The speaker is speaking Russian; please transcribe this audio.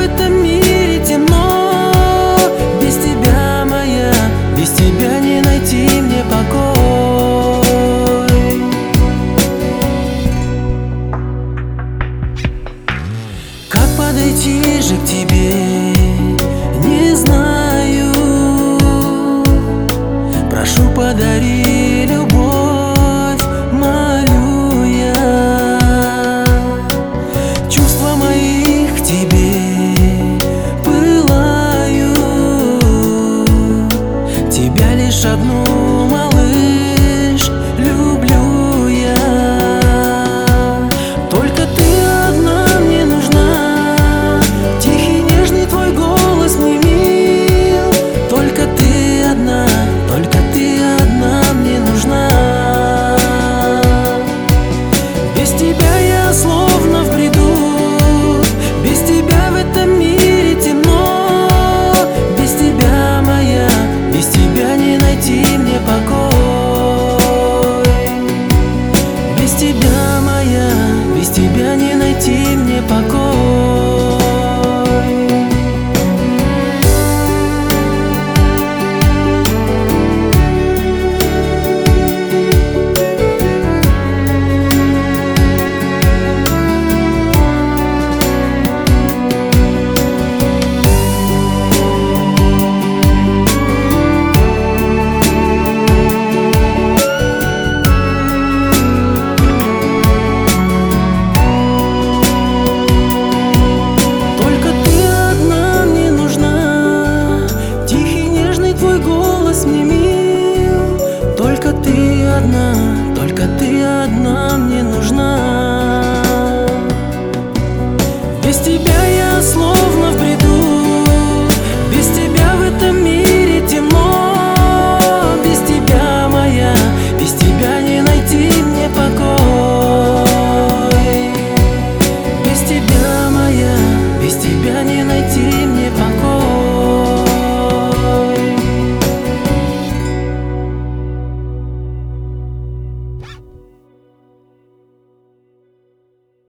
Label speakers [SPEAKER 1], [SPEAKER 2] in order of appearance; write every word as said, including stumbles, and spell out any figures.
[SPEAKER 1] этом мире темно. Без тебя, моя, без тебя не найти мне покой. Как подойти же к тебе, не знаю. Прошу, подари любовь, молю я. Чувства мои к тебе пылают. Тебя лишь одну, малыш, люблю я. Только ты одна мне нужна. Тихий, нежный твой голос мне мил. Только ты одна, только ты одна мне нужна. Без тебя я словно в бреду. Без тебя в этом мире темно. Без тебя, моя, без тебя не найти мне покой. Без тебя, моя, без тебя не найти мне покой. Мне мил, только ты одна, только ты одна.